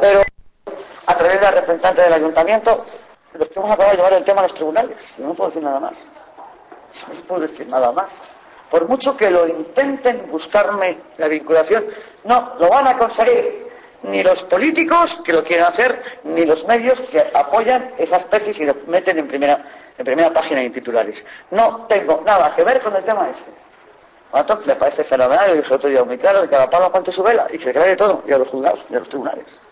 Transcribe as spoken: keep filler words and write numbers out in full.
pero a través de la representante del ayuntamiento, los que hemos acabado de llevar el tema a los tribunales. Yo no puedo decir nada más. No puedo decir nada más. Por mucho que lo intenten buscarme la vinculación, no lo van a conseguir ni los políticos que lo quieren hacer, ni los medios que apoyan esas tesis y lo meten en primera, en primera página y en titulares. No tengo nada que ver con el tema ese. Por lo tanto, me parece fenomenal, y eso otro día muy claro, que cada palo aguante su vela y que se cree de todo, y a los juzgados y a los tribunales.